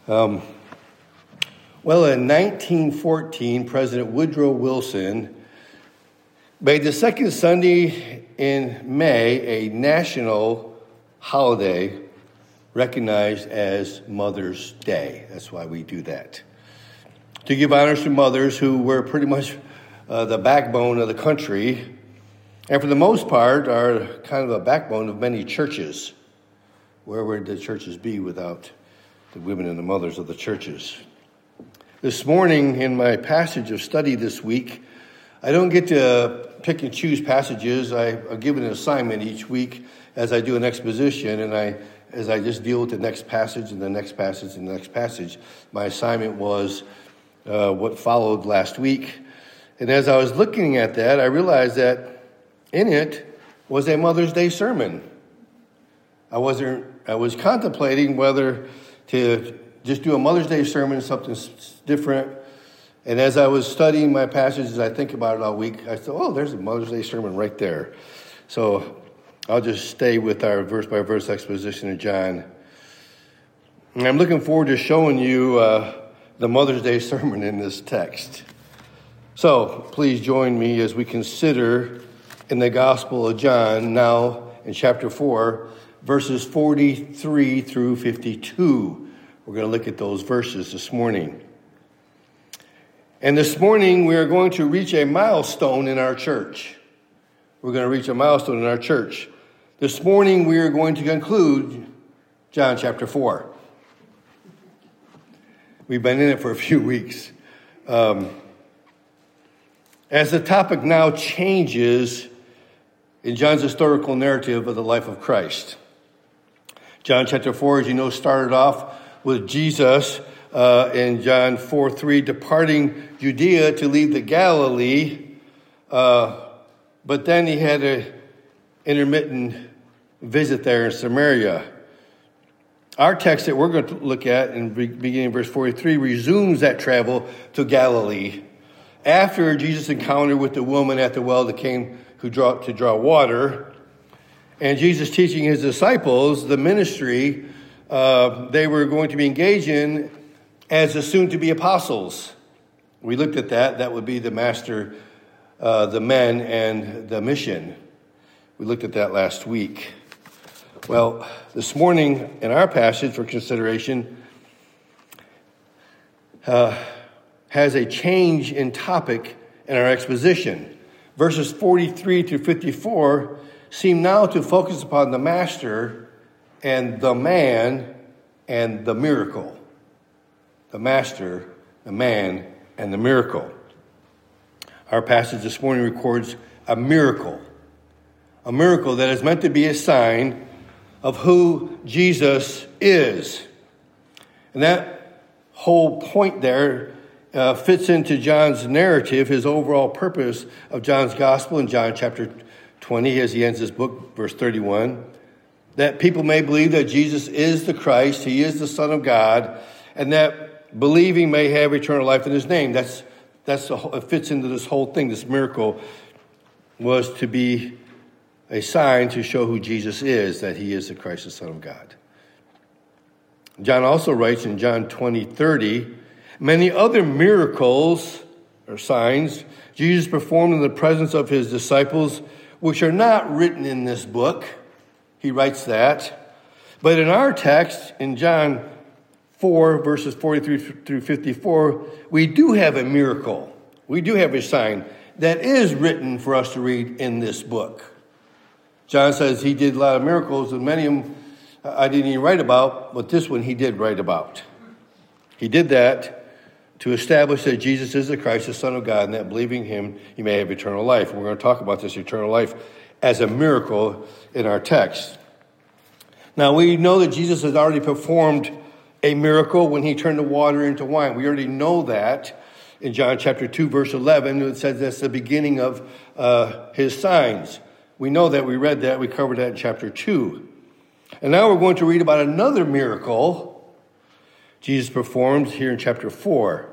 Well, in 1914, President Woodrow Wilson made the second Sunday in May a national holiday recognized as Mother's Day. That's why we do that. To give honors to mothers who were pretty much the backbone of the country, and for the most part are kind of a backbone of many churches. Where would the churches be without the women and the mothers of the churches? This morning in my passage of study this week, I don't get to pick and choose passages. I'm given an assignment each week as I do an exposition, and as I just deal with the next passage and the next passage and the next passage. My assignment was what followed last week. And as I was looking at that, I realized that in it was a Mother's Day sermon. I was contemplating whether to just do a Mother's Day sermon, something different. And as I was studying my passages, I think about it all week. I thought, oh, there's a Mother's Day sermon right there. So I'll just stay with our verse-by-verse exposition of John. And I'm looking forward to showing you the Mother's Day sermon in this text. So please join me as we consider in the Gospel of John, now in chapter 4, verses 43 through 52. We're going to look at those verses this morning. And this morning we are going to reach a milestone in our church. We're going to reach a milestone in our church. This morning we are going to conclude John chapter 4. We've been in it for a few weeks. As the topic now changes in John's historical narrative of the life of Christ. John chapter 4, as you know, started off with Jesus in John 4:3, departing Judea to leave the Galilee, but then he had an intermittent visit there in Samaria. Our text that we're going to look at in beginning in verse 43 resumes that travel to Galilee after Jesus' encounter with the woman at the well that came to draw water. And Jesus teaching his disciples the ministry they were going to be engaged in as the soon-to-be apostles. We looked at that. That would be the master, the men, and the mission. We looked at that last week. Well, this morning in our passage for consideration has a change in topic in our exposition. Verses 43 through 54 seem now to focus upon the master and the man and the miracle. The master, the man, and the miracle. Our passage this morning records a miracle that is meant to be a sign of who Jesus is. And that whole point there fits into John's narrative, his overall purpose of John's gospel in John chapter 20, as he ends his book, verse 31, that people may believe that Jesus is the Christ, he is the Son of God, and that believing may have eternal life in his name. It fits into this whole thing. This miracle was to be a sign to show who Jesus is, that he is the Christ, the Son of God. John also writes in John 20:30, many other miracles or signs Jesus performed in the presence of his disciples, which are not written in this book. He writes that. But in our text, in John 4, verses 43 through 54, we do have a miracle. We do have a sign that is written for us to read in this book. John says he did a lot of miracles, and many of them I didn't even write about, but this one he did write about. He did that to establish that Jesus is the Christ, the Son of God, and that believing him, you may have eternal life. And we're going to talk about this eternal life as a miracle in our text. Now, we know that Jesus has already performed a miracle when he turned the water into wine. We already know that in John chapter 2, verse 11. It says that's the beginning of his signs. We know that. We read that. We covered that in chapter 2. And now we're going to read about another miracle Jesus performed here in chapter 4.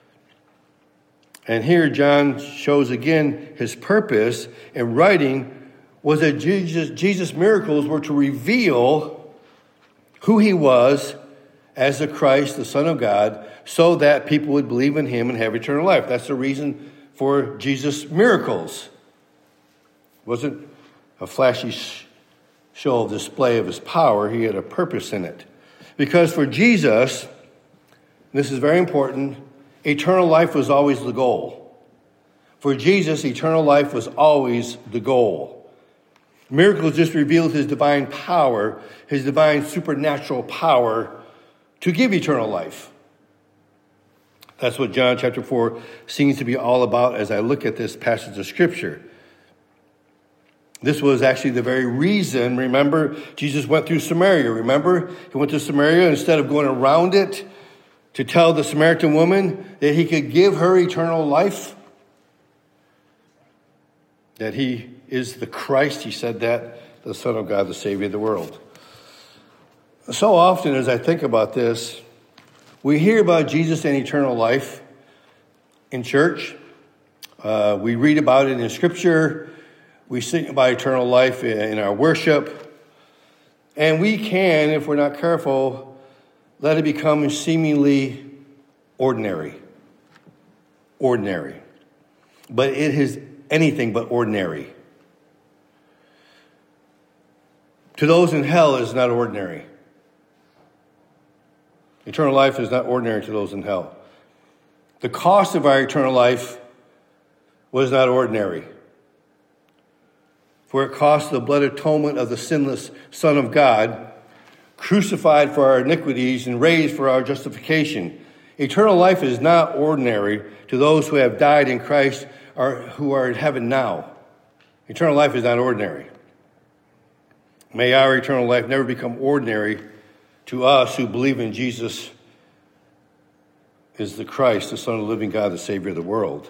And here John shows again his purpose in writing was that Jesus' miracles were to reveal who he was as the Christ, the Son of God, so that people would believe in him and have eternal life. That's the reason for Jesus' miracles. It wasn't a flashy show of display of his power. He had a purpose in it. Because for Jesus, this is very important, eternal life was always the goal. For Jesus, eternal life was always the goal. Miracles just revealed his divine power, his divine supernatural power to give eternal life. That's what John chapter 4 seems to be all about as I look at this passage of Scripture. This was actually the very reason, remember, Jesus went through Samaria. Remember, he went to Samaria instead of going around it to tell the Samaritan woman that he could give her eternal life, that he is the Christ. He said that, the Son of God, the Savior of the world. So often as I think about this, we hear about Jesus and eternal life in church. We read about it in Scripture. We sing about eternal life in our worship. And we can, if we're not careful, let it become seemingly ordinary. Ordinary. But it is anything but ordinary. To those in hell, it is not ordinary. Eternal life is not ordinary to those in hell. The cost of our eternal life was not ordinary. For it cost the blood atonement of the sinless Son of God, crucified for our iniquities and raised for our justification. Eternal life is not ordinary to those who have died in Christ or who are in heaven now. Eternal life is not ordinary. May our eternal life never become ordinary to us who believe in Jesus is the Christ, the Son of the living God, the Savior of the world.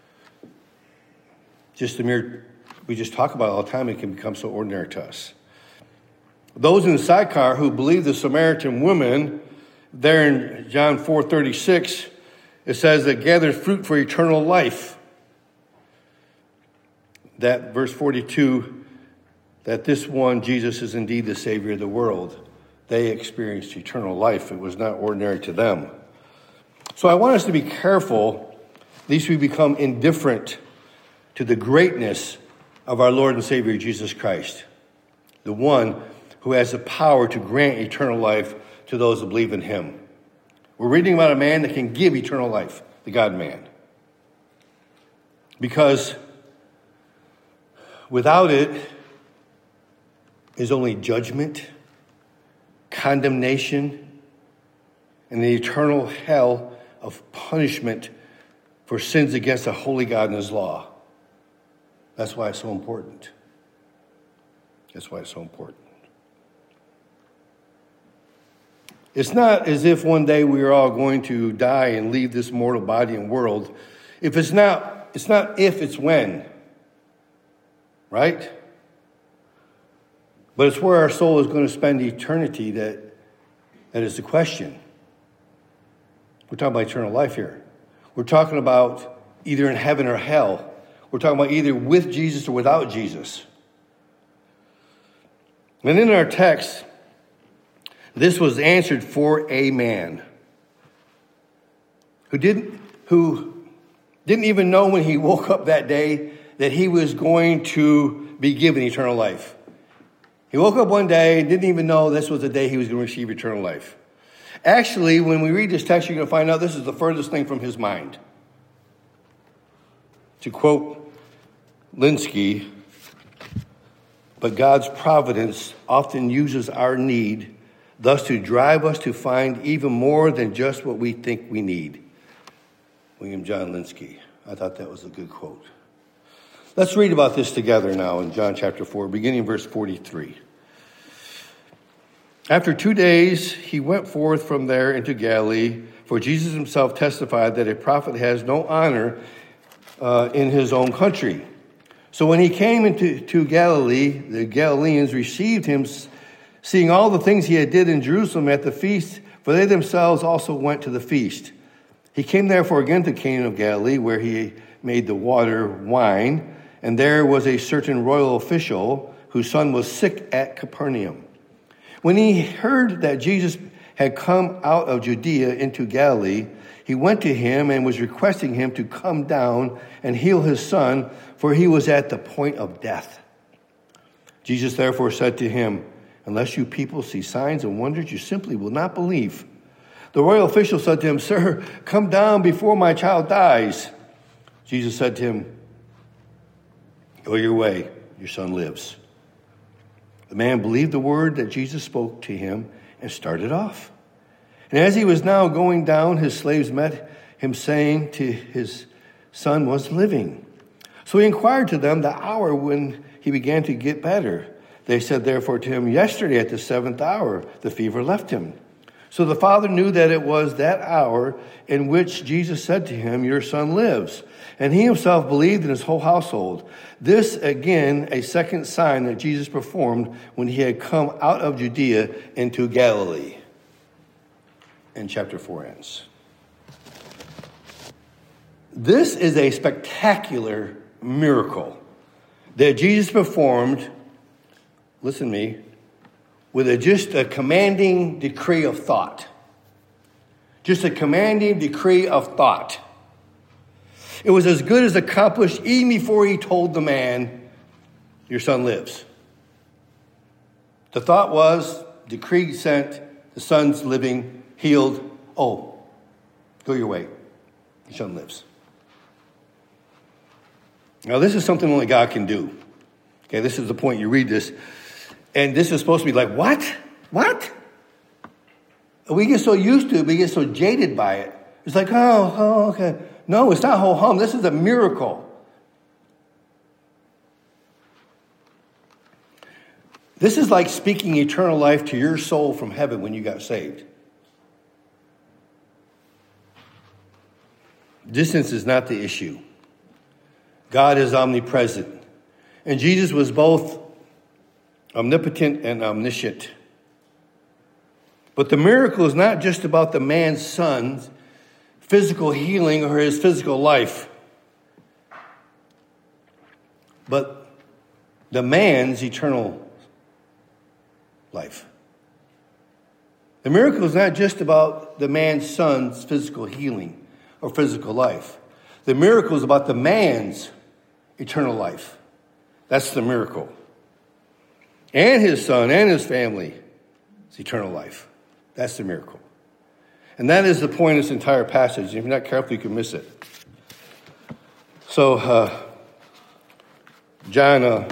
We just talk about it all the time, it can become so ordinary to us. Those in the sidecar who believe the Samaritan woman, there in John 4:36, it says that gathers fruit for eternal life. That verse 42, that this one, Jesus, is indeed the Savior of the world. They experienced eternal life. It was not ordinary to them. So I want us to be careful, lest we become indifferent to the greatness of our Lord and Savior Jesus Christ, the one who has the power to grant eternal life to those who believe in him. We're reading about a man that can give eternal life, the God-man. Because without it is only judgment, condemnation, and the eternal hell of punishment for sins against a holy God and his law. That's why it's so important. That's why it's so important. It's not as if one day we are all going to die and leave this mortal body and world. It's not if, it's when. Right? But it's where our soul is going to spend eternity that is the question. We're talking about eternal life here. We're talking about either in heaven or hell. We're talking about either with Jesus or without Jesus. And in our text, this was answered for a man who didn't even know when he woke up that day that he was going to be given eternal life. He woke up one day and didn't even know this was the day he was going to receive eternal life. Actually, when we read this text, you're going to find out this is the furthest thing from his mind. To quote Linsky, but God's providence often uses our need, thus to drive us to find even more than just what we think we need. William John Linsky. I thought that was a good quote. Let's read about this together now in John chapter 4, beginning in verse 43. After 2 days, he went forth from there into Galilee, for Jesus himself testified that a prophet has no honor in his own country. So when he came into Galilee, the Galileans received him, seeing all the things he did in Jerusalem at the feast, for they themselves also went to the feast. He came therefore again to Cana of Galilee, where he made the water wine, and there was a certain royal official whose son was sick at Capernaum. When he heard that Jesus had come out of Judea into Galilee, he went to him and was requesting him to come down and heal his son, for he was at the point of death. Jesus therefore said to him, "Unless you people see signs and wonders, you simply will not believe." The royal official said to him, "Sir, come down before my child dies." Jesus said to him, "Go your way, your son lives." The man believed the word that Jesus spoke to him and started off. And as he was now going down, his slaves met him, saying to his son was living. So he inquired to them the hour when he began to get better. They said therefore to him, "Yesterday at the 7th hour, the fever left him." So the father knew that it was that hour in which Jesus said to him, "Your son lives." And he himself believed in his whole household. This, again, a second sign that Jesus performed when he had come out of Judea into Galilee. And chapter 4 ends. This is a spectacular miracle that Jesus performed, listen to me, with just a commanding decree of thought. Just a commanding decree of thought. It was as good as accomplished even before he told the man, "Your son lives." The thought was, decree sent, the son's living, healed. Oh, go your way. Your son lives. Now, this is something only God can do. Okay, this is the point. You read this, and this is supposed to be like, what? What? We get so used to it, we get so jaded by it. It's like, oh, okay. No, it's not ho-hum. This is a miracle. This is like speaking eternal life to your soul from heaven when you got saved. Distance is not the issue. God is omnipresent. And Jesus was both omnipotent and omniscient. But the miracle is not just about the man's son's physical healing or his physical life, but the man's eternal life. The miracle is not just about the man's son's physical healing or physical life. The miracle is about the man's eternal life. That's the miracle. And his son and his family is eternal life. That's the miracle. And that is the point of this entire passage. If you're not careful, you can miss it. So, John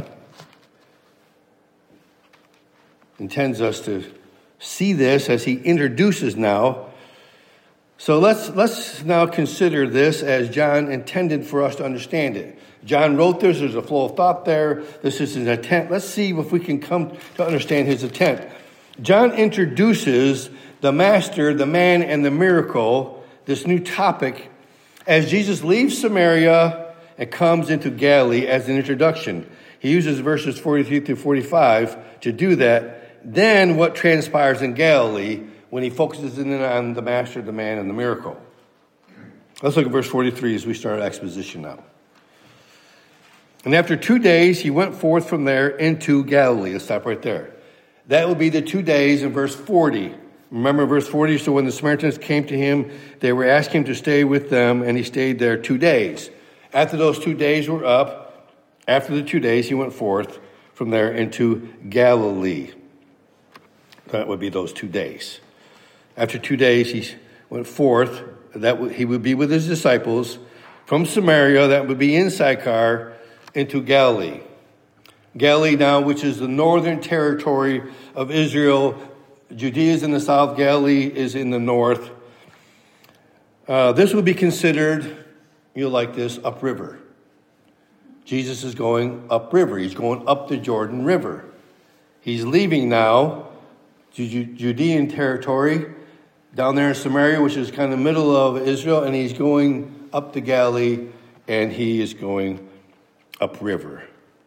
intends us to see this as he introduces now. So let's now consider this as John intended for us to understand it. John wrote this. There's a flow of thought there. This is his intent. Let's see if we can come to understand his intent. John introduces the master, the man, and the miracle, this new topic, as Jesus leaves Samaria and comes into Galilee as an introduction. He uses verses 43 through 45 to do that. Then what transpires in Galilee when he focuses in on the master, the man, and the miracle. Let's look at verse 43 as we start our exposition now. And after 2 days, he went forth from there into Galilee. Let's stop right there. That will be the 2 days in verse 40. Remember verse 40, so when the Samaritans came to him, they were asking him to stay with them, and he stayed there 2 days. After those 2 days were up, after the 2 days, he went forth from there into Galilee. That would be those 2 days. After 2 days, he went forth. He would be with his disciples from Samaria, that would be in Sychar, into Galilee. Galilee now, which is the northern territory of Israel. Judea is in the south. Galilee is in the north. This would be considered, you'll like this, upriver. Jesus is going upriver. He's going up the Jordan River. He's leaving now Judean territory down there in Samaria, which is kind of the middle of Israel, and he's going up to Galilee, and he is going upriver.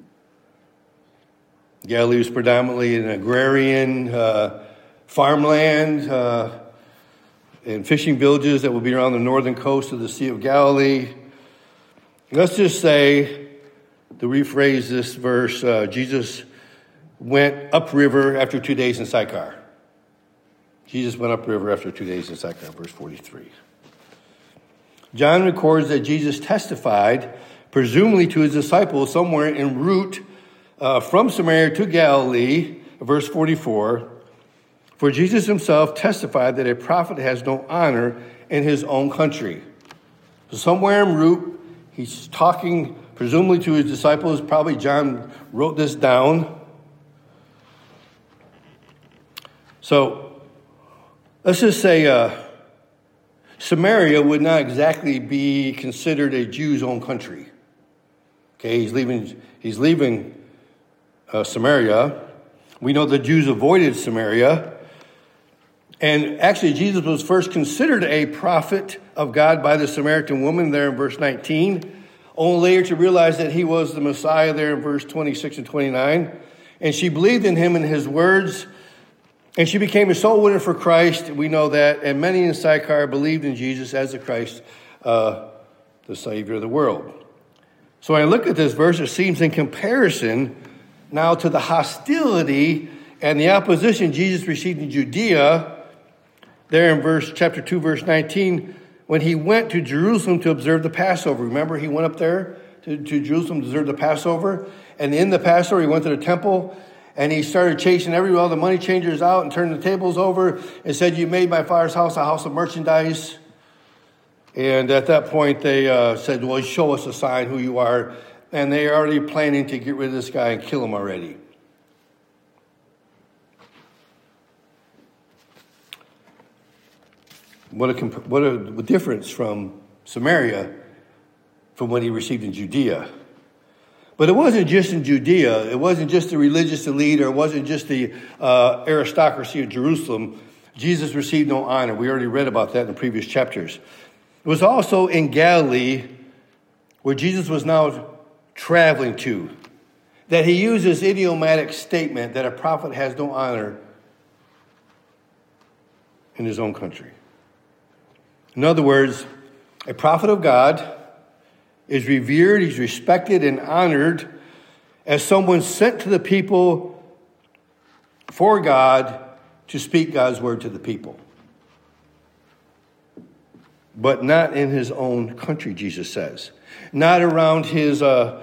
Galilee was predominantly an agrarian farmland and fishing villages that would be around the northern coast of the Sea of Galilee. Let's just say, to rephrase this verse, Jesus went upriver after 2 days in Sychar. Jesus went upriver after 2 days in Sychar, verse 43. John records that Jesus testified, presumably to his disciples, somewhere en route from Samaria to Galilee, verse 44. For Jesus himself testified that a prophet has no honor in his own country. So somewhere en route, he's talking presumably to his disciples. Probably John wrote this down. So let's just say Samaria would not exactly be considered a Jew's own country. Okay, he's leaving Samaria. We know the Jews avoided Samaria. And actually, Jesus was first considered a prophet of God by the Samaritan woman there in verse 19, only later to realize that he was the Messiah there in verse 26 and 29. And she believed in him and his words, and she became a soul winner for Christ. We know that. And many in Sychar believed in Jesus as the Christ, the Savior of the world. So when I look at this verse, it seems in comparison now to the hostility and the opposition Jesus received in Judea, there in chapter 2, verse 19, when he went to Jerusalem to observe the Passover. Remember, he went up there to Jerusalem to observe the Passover. And in the Passover, he went to the temple, and he started chasing all the money changers out and turning the tables over and said, "You made my father's house a house of merchandise." And at that point, they said, "Well, show us a sign who you are." And they are already planning to get rid of this guy and kill him already. What a difference from Samaria from what he received in Judea. But it wasn't just in Judea. It wasn't just the religious elite, or it wasn't just the aristocracy of Jerusalem. Jesus received no honor. We already read about that in the previous chapters. It was also in Galilee, where Jesus was now traveling to, that he used this idiomatic statement that a prophet has no honor in his own country. In other words, a prophet of God is revered, he's respected and honored as someone sent to the people for God to speak God's word to the people. But not in his own country, Jesus says. Not around his own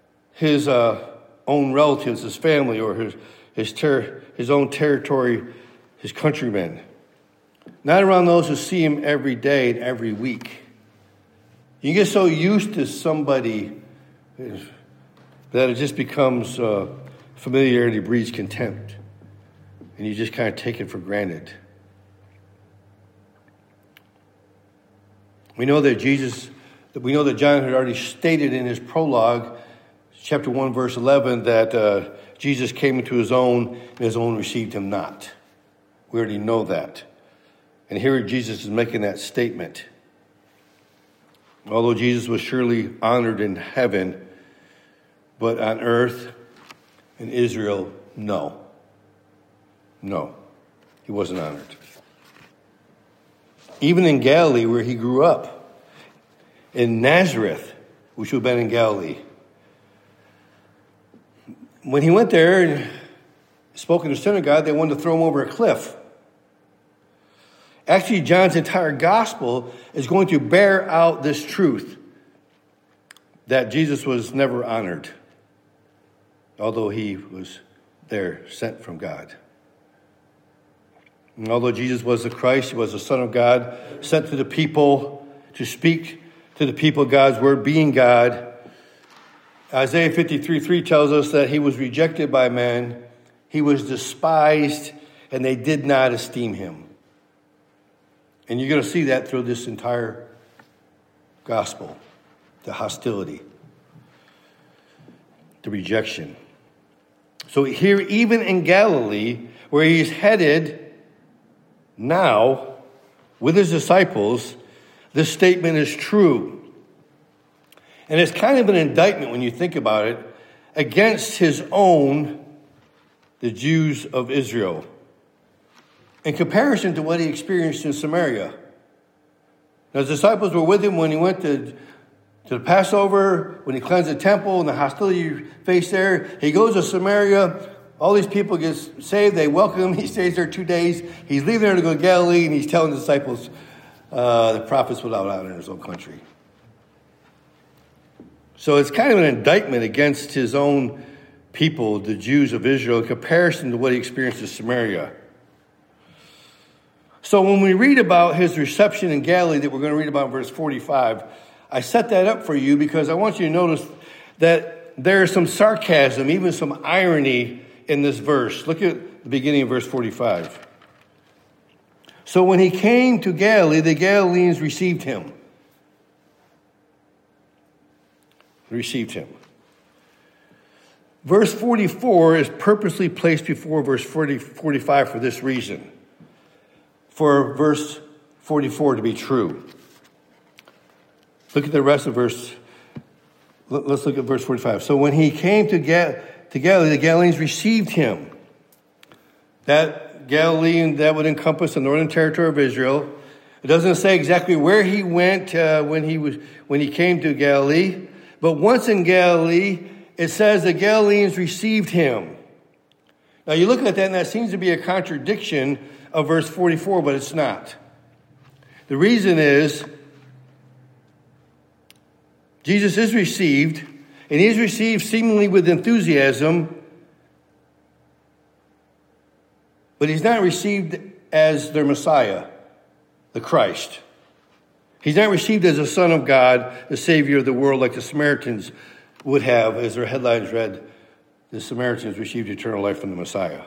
relatives, his family, or his own territory, his countrymen. Not around those who see him every day and every week. You get so used to somebody that it just becomes familiarity breeds contempt. And you just kind of take it for granted. We know that John had already stated in his prologue, chapter 1, verse 11, that Jesus came into his own, and his own received him not. We already know that. And here Jesus is making that statement. Although Jesus was surely honored in heaven, but on earth, in Israel, no. No, he wasn't honored. Even in Galilee, where he grew up, in Nazareth, which would have been in Galilee, when he went there and spoke in the synagogue, they wanted to throw him over a cliff. Actually, John's entire gospel is going to bear out this truth that Jesus was never honored, although he was there, sent from God. And although Jesus was the Christ, he was the Son of God, sent to the people to speak to the people God's word, being God. Isaiah 53:3 tells us that he was rejected by men, he was despised, and they did not esteem him. And you're going to see that through this entire gospel, the hostility, the rejection. So here, even in Galilee, where he's headed now with his disciples, this statement is true. And it's kind of an indictment when you think about it against his own, the Jews of Israel, in comparison to what he experienced in Samaria. Now, his disciples were with him when he went to the Passover, when he cleansed the temple and the hostility he faced there. He goes to Samaria, All these people get saved. They welcome him. He stays there 2 days. He's leaving there to go to Galilee, and he's telling the disciples, the prophets without honor in his own country. So it's kind of an indictment against his own people, the Jews of Israel, in comparison to what he experienced in Samaria. So when we read about his reception in Galilee that we're going to read about in verse 45, I set that up for you because I want you to notice that there is some sarcasm, even some irony in this verse. Look at the beginning of verse 45. So when he came to Galilee, the Galileans received him. Received him. Verse 44 is purposely placed before verse 45 for this reason. For verse 44 to be true. Look at the rest of verse. Let's look at verse 45. So when he came to Galilee, the Galileans received him. That Galilean, that would encompass the northern territory of Israel. It doesn't say exactly where he went when he came to Galilee. But once in Galilee, it says the Galileans received him. Now you look at that and that seems to be a contradiction of verse 44, but it's not. The reason is Jesus is received, and he is received seemingly with enthusiasm, but he's not received as their Messiah, the Christ. He's not received as the Son of God, the Savior of the world, like the Samaritans would have, as their headlines read, the Samaritans received eternal life from the Messiah.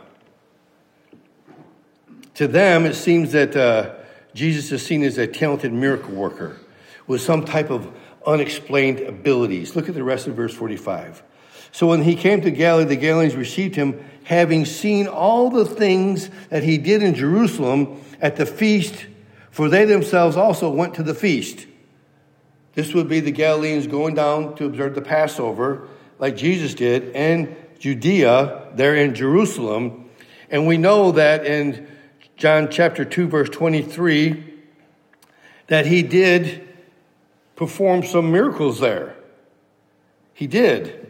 To them, it seems that Jesus is seen as a talented miracle worker with some type of unexplained abilities. Look at the rest of verse 45. So when he came to Galilee, the Galileans received him, having seen all the things that he did in Jerusalem at the feast, for they themselves also went to the feast. This would be the Galileans going down to observe the Passover, like Jesus did, in Judea, there in Jerusalem. And we know that in John chapter 2, verse 23, that he did perform some miracles there. He did.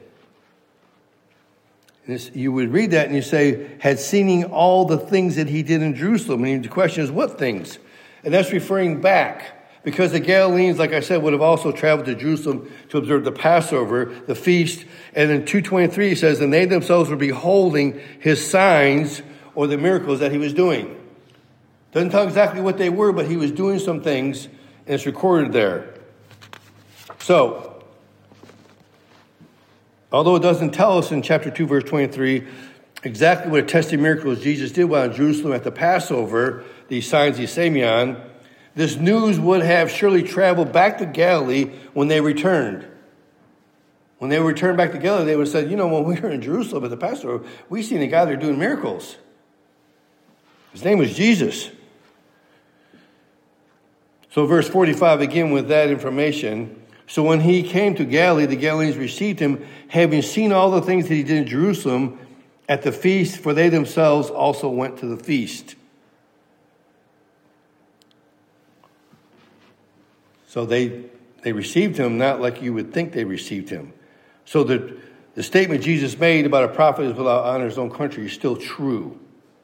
You would read that and you say, had seen all the things that he did in Jerusalem. And the question is, what things? And that's referring back. Because the Galileans, like I said, would have also traveled to Jerusalem to observe the Passover, the feast. And in 2:23 it says, and they themselves were beholding his signs or the miracles that he was doing. Doesn't tell exactly what they were, but he was doing some things, and it's recorded there. So, although it doesn't tell us in chapter 2, verse 23, exactly what a testing miracles Jesus did while in Jerusalem at the Passover, these signs, these Simeon, this news would have surely traveled back to Galilee when they returned. When they returned back to Galilee, they would have said, you know, when we were in Jerusalem at the Passover, we seen a guy there doing miracles. His name was Jesus. So verse 45, again with that information. So when he came to Galilee, the Galileans received him, having seen all the things that he did in Jerusalem at the feast, for they themselves also went to the feast. So they received him not like you would think they received him. So the statement Jesus made about a prophet is without honor in his own country is still true.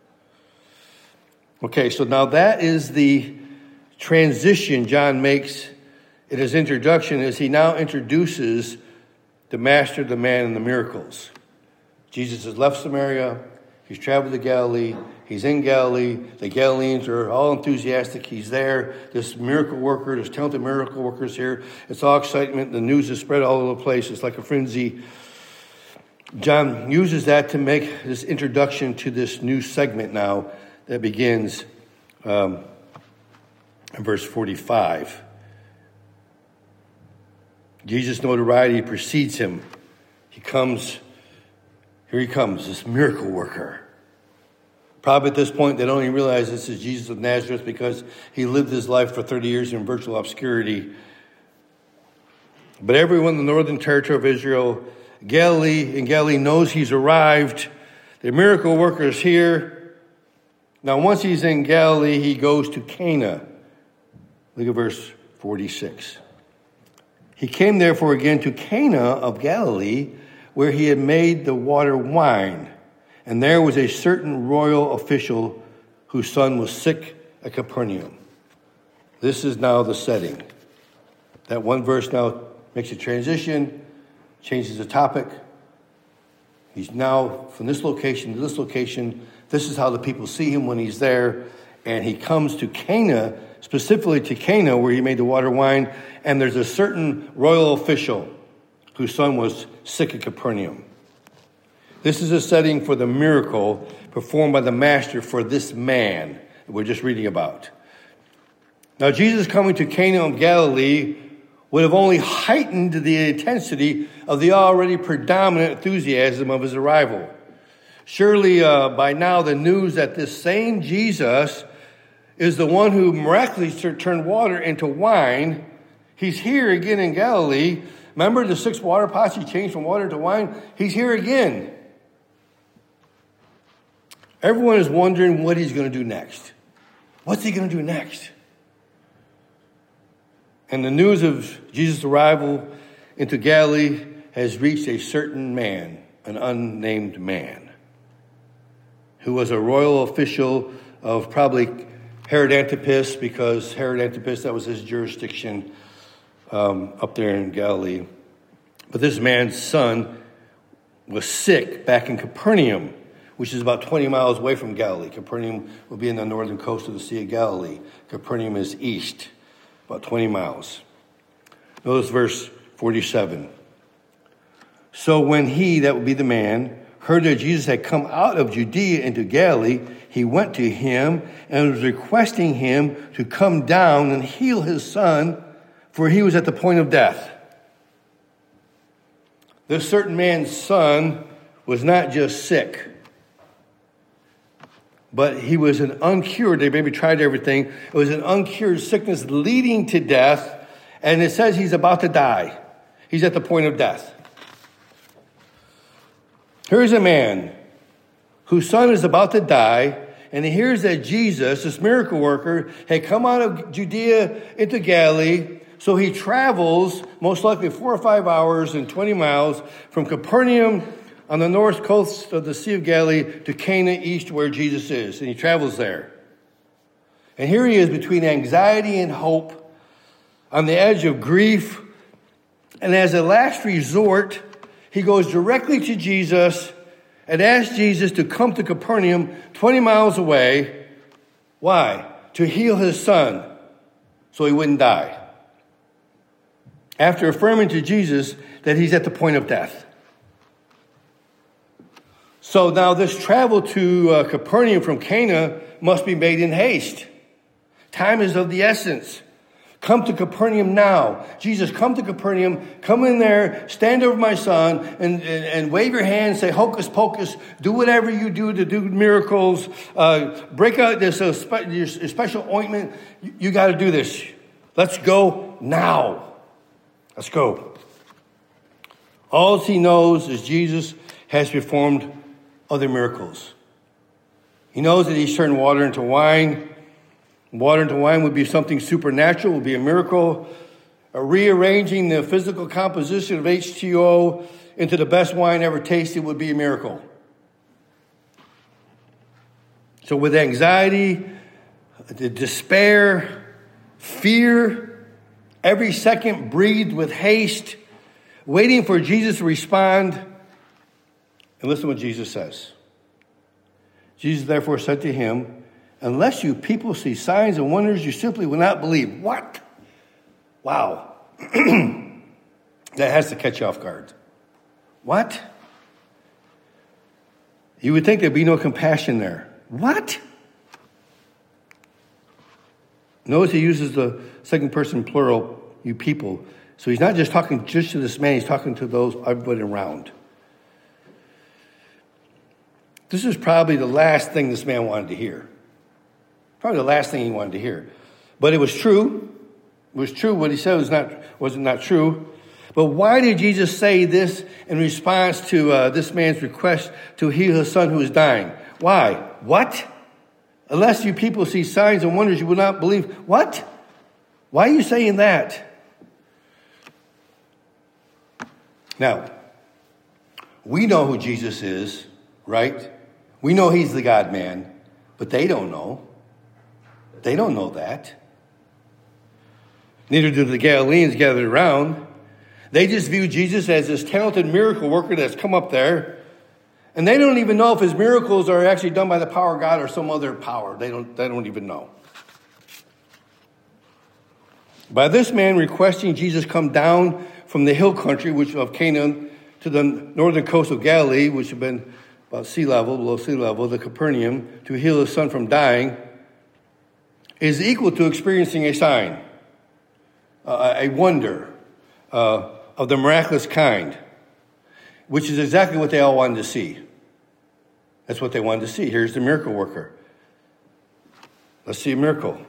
Okay, so now that is the transition John makes in his introduction as he now introduces the master, the man, and the miracles. Jesus has left Samaria. He's traveled to Galilee. He's in Galilee. The Galileans are all enthusiastic. He's there. This miracle worker, this talented miracle worker is here. It's all excitement. The news is spread all over the place. It's like a frenzy. John uses that to make this introduction to this new segment now that begins in verse 45. Jesus' notoriety precedes him. Here he comes, this miracle worker. Probably at this point, they don't even realize this is Jesus of Nazareth because he lived his life for 30 years in virtual obscurity. But everyone in the northern territory of Israel, Galilee knows he's arrived. The miracle worker is here. Now, once he's in Galilee, he goes to Cana. Look at verse 46. He came therefore again to Cana of Galilee, where he had made the water wine. And there was a certain royal official whose son was sick at Capernaum. This is now the setting. That one verse now makes a transition, changes the topic. He's now from this location to this location. This is how the people see him when he's there. And he comes to Cana, specifically to Cana, where he made the water wine. And there's a certain royal official whose son was sick at Capernaum. This is a setting for the miracle performed by the master for this man that we're just reading about. Now, Jesus coming to Cana of Galilee would have only heightened the intensity of the already predominant enthusiasm of his arrival. Surely by now the news that this same Jesus is the one who miraculously turned water into wine. He's here again in Galilee. Remember the 6 water pots he changed from water to wine? He's here again. Everyone is wondering what he's going to do next. What's he going to do next? And the news of Jesus' arrival into Galilee has reached a certain man, an unnamed man, who was a royal official of probably Herod Antipas, because Herod Antipas, that was his jurisdiction up there in Galilee. But this man's son was sick back in Capernaum, which is about 20 miles away from Galilee. Capernaum will be in the northern coast of the Sea of Galilee. Capernaum is east, about 20 miles. Notice verse 47. So when he, that would be the man, heard that Jesus had come out of Judea into Galilee, he went to him and was requesting him to come down and heal his son, for he was at the point of death. This certain man's son was not just sick, but he was an uncured, they maybe tried everything. It was an uncured sickness leading to death. And it says he's about to die. He's at the point of death. Here's a man whose son is about to die. And he hears that Jesus, this miracle worker, had come out of Judea into Galilee. So he travels, most likely 4 or 5 hours and 20 miles from Capernaum on the north coast of the Sea of Galilee to Cana east where Jesus is. And he travels there. And here he is between anxiety and hope, on the edge of grief. And as a last resort, he goes directly to Jesus and asks Jesus to come to Capernaum 20 miles away. Why? To heal his son so he wouldn't die. After affirming to Jesus that he's at the point of death. So now this travel to Capernaum from Cana must be made in haste. Time is of the essence. Come to Capernaum now. Jesus, come to Capernaum. Come in there, stand over my son, and wave your hand, say hocus pocus, do whatever you do to do miracles. Break out this special ointment. You got to do this. Let's go now. Let's go. All he knows is Jesus has performed other miracles. He knows that he's turned water into wine. Water into wine would be something supernatural, would be a miracle. Rearranging the physical composition of H2O into the best wine ever tasted would be a miracle. So with anxiety, the despair, fear, every second breathed with haste, waiting for Jesus to respond. And listen to what Jesus says. Jesus therefore said to him, unless you people see signs and wonders, you simply will not believe. What? Wow. That has to catch you off guard. What? You would think there'd be no compassion there. What? Notice he uses the second person plural, you people. So he's not just talking just to this man, he's talking to those everybody around. This is probably the last thing this man wanted to hear. Probably the last thing he wanted to hear. But it was true. It was true. What he said was not true. But why did Jesus say this in response to this man's request to heal his son who is dying? Why? What? Unless you people see signs and wonders, you will not believe. What? Why are you saying that? Now, we know who Jesus is, right? We know he's the God-man, but they don't know. They don't know that. Neither do the Galileans gathered around. They just view Jesus as this talented miracle worker that's come up there. And they don't even know if his miracles are actually done by the power of God or some other power. They don't even know. By this man requesting Jesus come down from the hill country, which of Canaan, to the northern coast of Galilee, which had been about sea level, below sea level, the Capernaum, to heal his son from dying, is equal to experiencing a sign, a wonder of the miraculous kind, which is exactly what they all wanted to see. That's what they wanted to see. Here's the miracle worker. Let's see a miracle.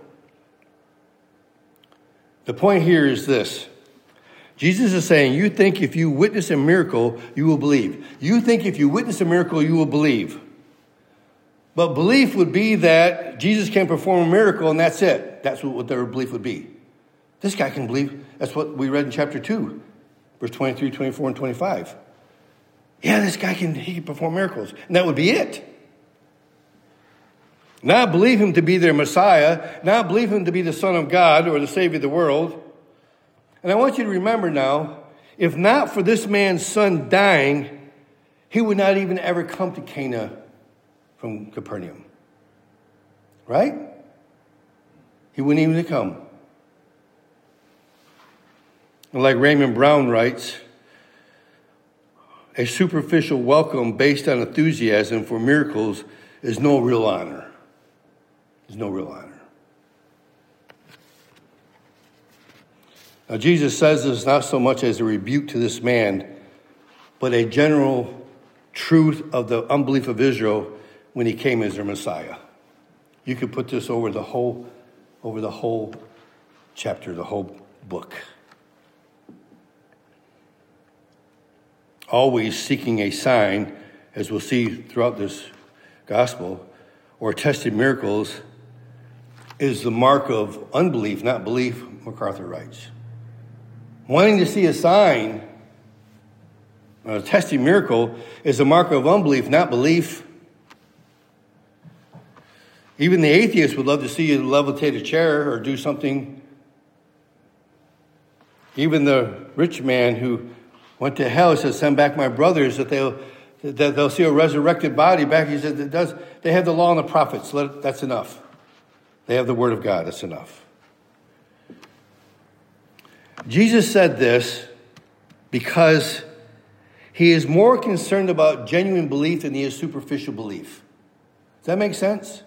The point here is this. Jesus is saying, you think if you witness a miracle, you will believe. You think if you witness a miracle, you will believe. But belief would be that Jesus can perform a miracle and that's it. That's what their belief would be. This guy can believe. That's what we read in chapter 2, verse 23, 24, and 25. Yeah, this guy can perform miracles. And that would be it. Not believe him to be their Messiah. Not believe him to be the Son of God or the Savior of the world. And I want you to remember now, if not for this man's son dying, he would not even ever come to Cana from Capernaum. Right? He wouldn't even come. And like Raymond Brown writes, a superficial welcome based on enthusiasm for miracles is no real honor. Is no real honor. Now, Jesus says this not so much as a rebuke to this man, but a general truth of the unbelief of Israel when he came as their Messiah. You could put this over the whole chapter, the whole book. Always seeking a sign, as we'll see throughout this gospel, or tested miracles, is the mark of unbelief, not belief, MacArthur writes. Wanting to see a sign, a testing miracle, is a mark of unbelief, not belief. Even the atheist would love to see you levitate a chair or do something. Even the rich man who went to hell said, send back my brothers that they'll see a resurrected body back. He said, they have the law and the prophets. That's enough. They have the word of God. That's enough. Jesus said this because he is more concerned about genuine belief than he is superficial belief. Does that make sense?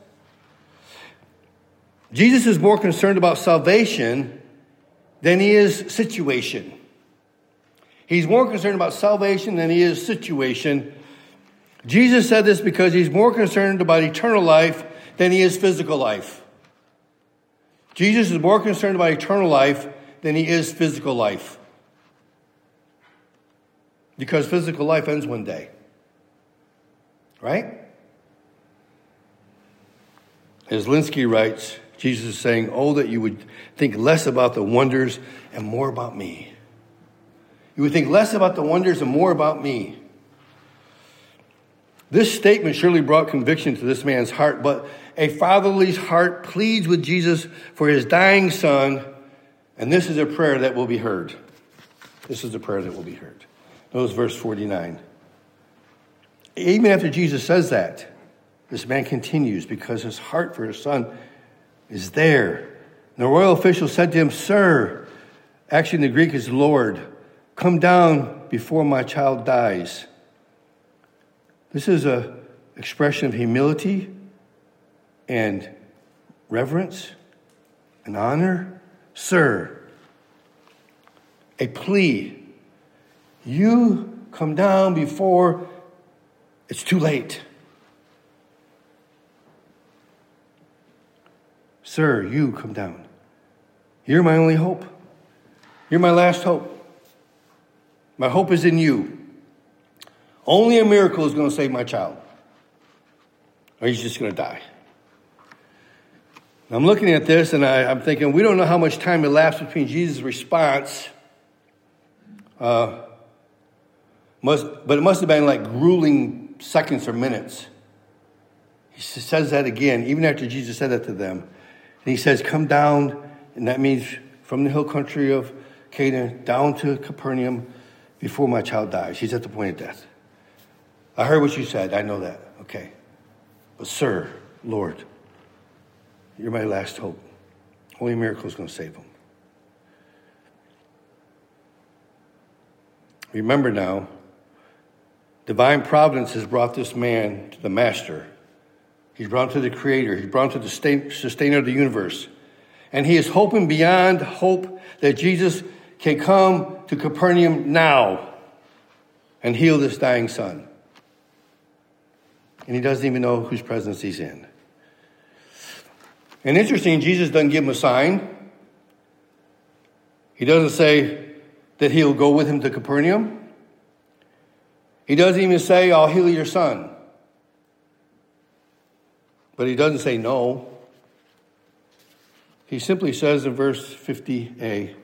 Jesus is more concerned about salvation than he is situation. He's more concerned about salvation than he is situation. Jesus said this because he's more concerned about eternal life than he is physical life. Jesus is more concerned about eternal life than he is physical life. Because physical life ends one day. Right? As Linsky writes, Jesus is saying, oh, that you would think less about the wonders and more about me. You would think less about the wonders and more about me. This statement surely brought conviction to this man's heart, but a fatherly heart pleads with Jesus for his dying son, and this is a prayer that will be heard. This is a prayer that will be heard. Notice verse 49. Even after Jesus says that, this man continues because his heart for his son is there. And the royal official said to him, Sir, actually in the Greek is Lord, come down before my child dies. This is an expression of humility and reverence and honor. Sir, a plea. You come down before it's too late. Sir, you come down. You're my only hope. You're my last hope. My hope is in you. Only a miracle is going to save my child. Or he's just going to die. I'm looking at this and I'm thinking, we don't know how much time elapsed between Jesus' response. But it must have been like grueling seconds or minutes. He says that again, even after Jesus said that to them. And he says, come down, and that means from the hill country of Canaan down to Capernaum before my child dies. He's at the point of death. I heard what you said. I know that. Okay. But sir, Lord, you're my last hope. Only a miracle is going to save him. Remember now, divine providence has brought this man to the master. He's brought him to the creator. He's brought him to the sustainer of the universe. And he is hoping beyond hope that Jesus can come to Capernaum now and heal this dying son. And he doesn't even know whose presence he's in. And interesting, Jesus doesn't give him a sign. He doesn't say that he'll go with him to Capernaum. He doesn't even say, I'll heal your son. But he doesn't say no. He simply says in verse 50a,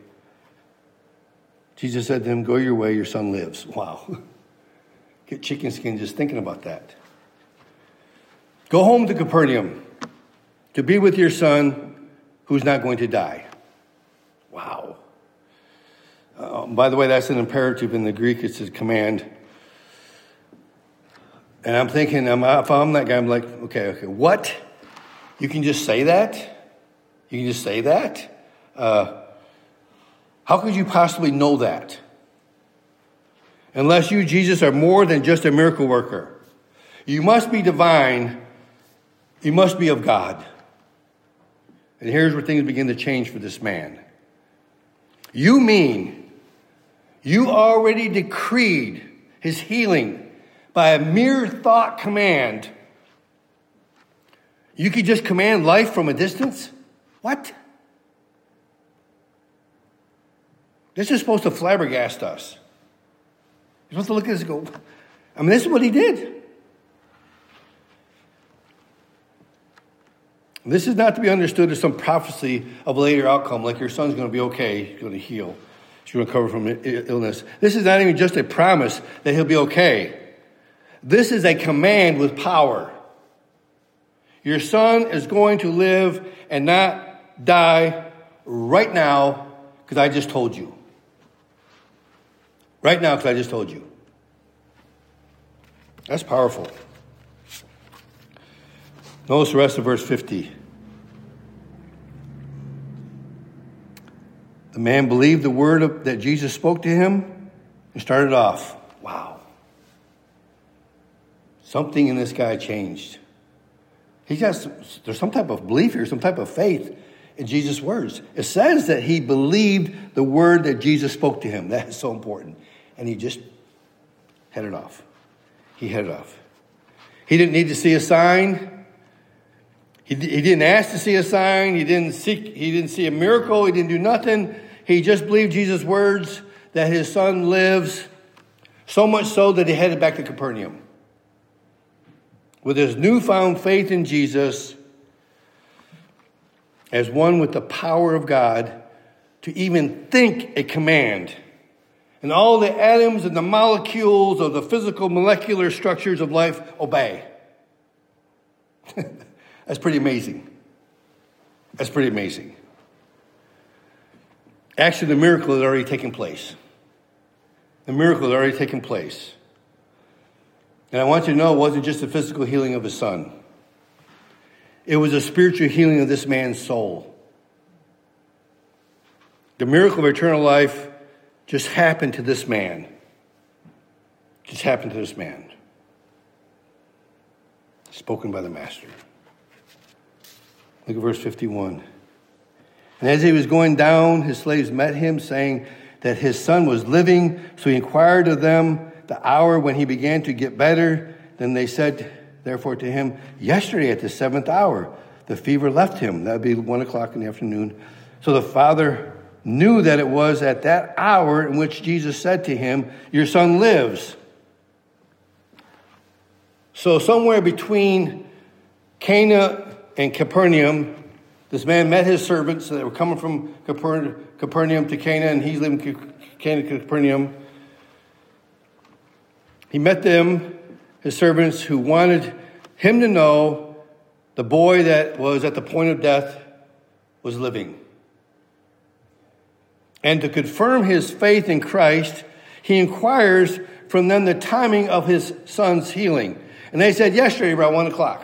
Jesus said to him, go your way, your son lives. Wow. Get chicken skin just thinking about that. Go home to Capernaum to be with your son who's not going to die. Wow. By the way, that's an imperative in the Greek. It's a command. And I'm thinking, if I'm that guy, I'm like, okay, what? You can just say that? You can just say that? How could you possibly know that? Unless you, Jesus, are more than just a miracle worker. You must be divine. You must be of God. And here's where things begin to change for this man. You mean you already decreed his healing by a mere thought command? You could just command life from a distance? What? This is supposed to flabbergast us. You're supposed to look at this and go, this is what he did. This is not to be understood as some prophecy of a later outcome, like your son's going to be okay, he's going to heal, he's going to recover from illness. This is not even just a promise that he'll be okay. This is a command with power. Your son is going to live and not die right now because I just told you. Right now because I just told you. That's powerful. Notice the rest of verse 50. The man believed the word that Jesus spoke to him and started off. Wow. Something in this guy changed. There's some type of belief here, some type of faith in Jesus' words. It says that he believed the word that Jesus spoke to him. That is so important. And he just headed off. He headed off. He didn't need to see a sign. He didn't ask to see a sign. He didn't see a miracle. He didn't do nothing. He just believed Jesus' words that his son lives, so much so that he headed back to Capernaum. With his newfound faith in Jesus as one with the power of God to even think a command. And all the atoms and the molecules of the physical molecular structures of life obey. That's pretty amazing. That's pretty amazing. Actually, the miracle had already taken place. The miracle had already taken place. And I want you to know it wasn't just the physical healing of his son. It was a spiritual healing of this man's soul. The miracle of eternal life just happened to this man. Just happened to this man. Spoken by the Master. Look at verse 51. And as he was going down, his slaves met him, saying that his son was living. So he inquired of them the hour when he began to get better. Then they said, therefore, to him, yesterday at the 7th hour, the fever left him. That would be 1 o'clock in the afternoon. So the father knew that it was at that hour in which Jesus said to him, your son lives. So somewhere between Cana and Capernaum, this man met his servants that were coming from Capernaum to Cana, and he's living in Cana, Capernaum. He met them, his servants, who wanted him to know The boy that was at the point of death was living. And to confirm his faith in Christ, he inquires from them the timing of his son's healing. And they said, yesterday around 1 o'clock.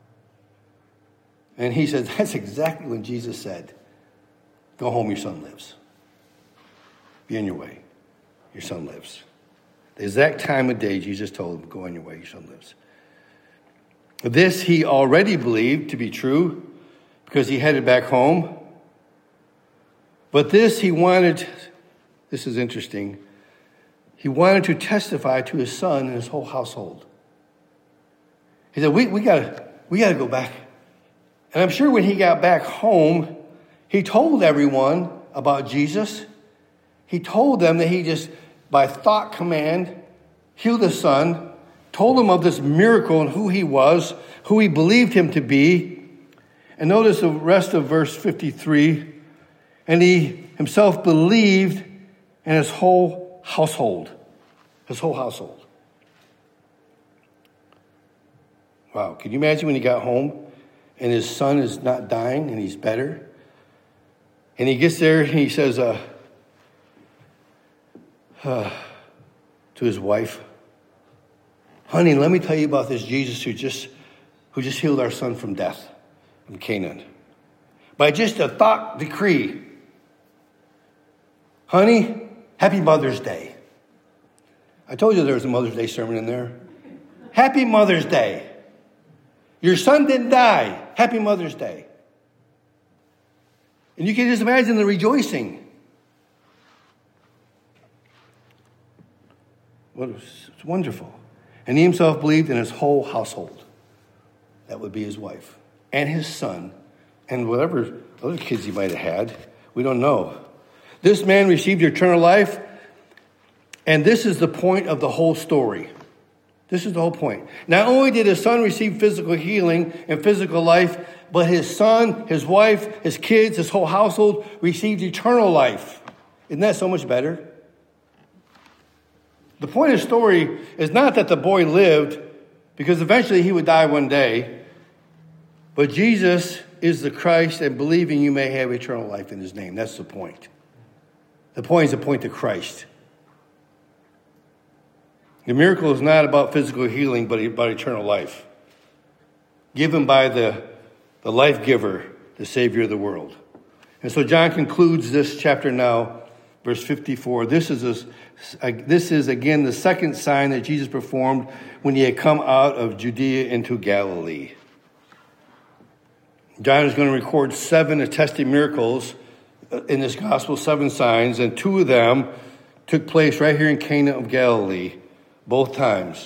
And he said, that's exactly when Jesus said, go home, your son lives. Be on your way. Your son lives. The exact time of day Jesus told him, go on your way, your son lives. This he already believed to be true because he headed back home. But this is interesting, he wanted to testify to his son and his whole household. He said, we gotta go back. And I'm sure when he got back home, he told everyone about Jesus. He told them that he just, by thought command, healed his son, told them of this miracle and who he was, who he believed him to be. And notice the rest of verse 53. And he himself believed in his whole household. His whole household. Wow, can you imagine when he got home and his son is not dying and he's better? And he gets there and he says to his wife, honey, let me tell you about this Jesus who just healed our son from death, from Canaan. By just a thought decree. Honey, happy Mother's Day. I told you there was a Mother's Day sermon in there. Happy Mother's Day. Your son didn't die. Happy Mother's Day. And you can just imagine the rejoicing. It's wonderful. And he himself believed in his whole household. That would be his wife and his son and whatever other kids he might have had. We don't know. This man received eternal life, and this is the point of the whole story. This is the whole point. Not only did his son receive physical healing and physical life, but his son, his wife, his kids, his whole household received eternal life. Isn't that so much better? The point of the story is not that the boy lived, because eventually he would die one day, but Jesus is the Christ, and believing you may have eternal life in his name. That's the point. The point is to point to Christ. The miracle is not about physical healing, but about eternal life. Given by the life giver, the Savior of the world. And so John concludes this chapter now, verse 54. This is again the second sign that Jesus performed when he had come out of Judea into Galilee. John is going to record 7 attested miracles in this gospel, 7 signs, and 2 of them took place right here in Cana of Galilee, both times.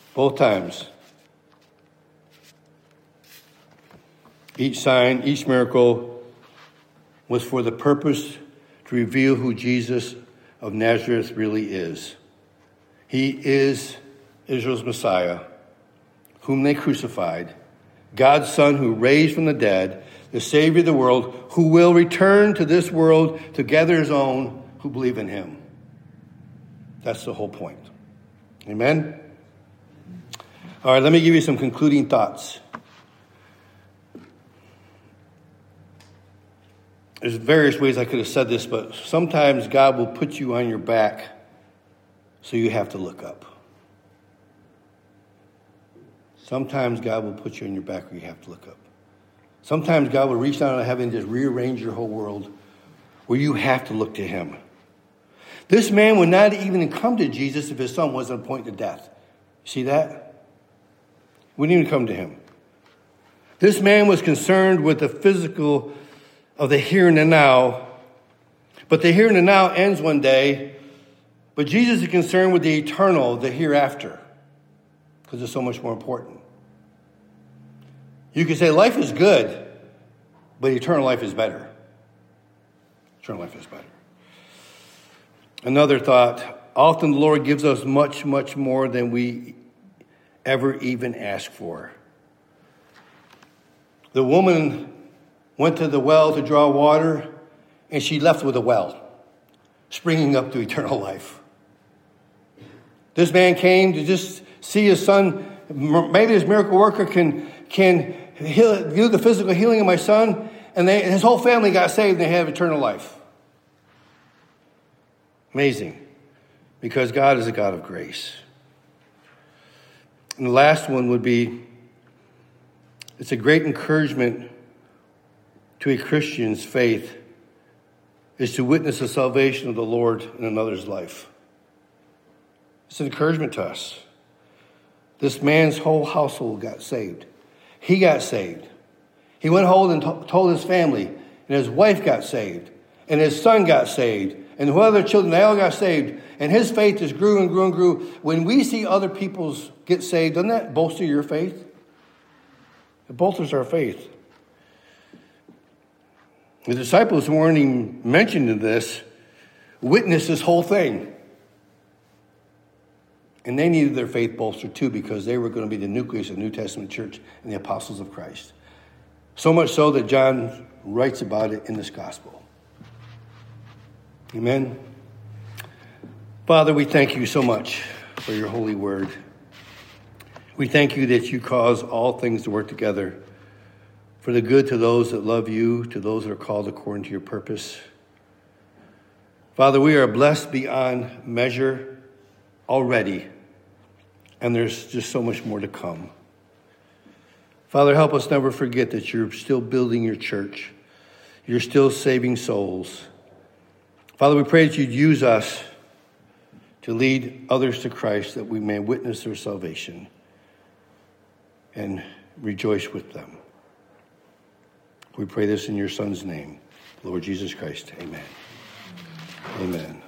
Each sign, each miracle was for the purpose to reveal who Jesus of Nazareth really is. He is Israel's Messiah, whom they crucified, God's Son who raised from the dead, the Savior of the world, who will return to this world to gather his own who believe in him. That's the whole point. Amen? All right, let me give you some concluding thoughts. There's various ways I could have said this, but sometimes God will put you on your back so you have to look up. Sometimes God will put you on your back where you have to look up. Sometimes God will reach down to heaven and just rearrange your whole world where you have to look to him. This man would not even come to Jesus if his son wasn't point to death. See that? Wouldn't even come to him. This man was concerned with the physical of the here and the now. But the here and the now ends one day. But Jesus is concerned with the eternal, the hereafter. Because it's so much more important. You could say life is good, but eternal life is better. Eternal life is better. Another thought, often the Lord gives us much, much more than we ever even ask for. The woman went to the well to draw water, and she left with a well, springing up to eternal life. This man came to just see his son. Maybe this miracle worker can do the physical healing of my son, and his whole family got saved and they have eternal life. Amazing. Because God is a God of grace. And the last one would be, it's a great encouragement to a Christian's faith is to witness the salvation of the Lord in another's life. It's an encouragement to us. This man's whole household got saved. He got saved. He went home and told his family, and his wife got saved, and his son got saved, and the other children, they all got saved, and his faith just grew and grew and grew. When we see other people's get saved, doesn't that bolster your faith? It bolsters our faith. The disciples who weren't even mentioned in this witnessed this whole thing. And they needed their faith bolstered too, because they were going to be the nucleus of the New Testament church and the apostles of Christ. So much so that John writes about it in this gospel. Amen. Father, we thank you so much for your holy word. We thank you that you cause all things to work together for the good to those that love you, to those that are called according to your purpose. Father, we are blessed beyond measure already, and there's just so much more to come. Father, help us never forget that you're still building your church. You're still saving souls. Father, we pray that you'd use us to lead others to Christ, that we may witness their salvation and rejoice with them. We pray this in your Son's name, Lord Jesus Christ. Amen. Amen.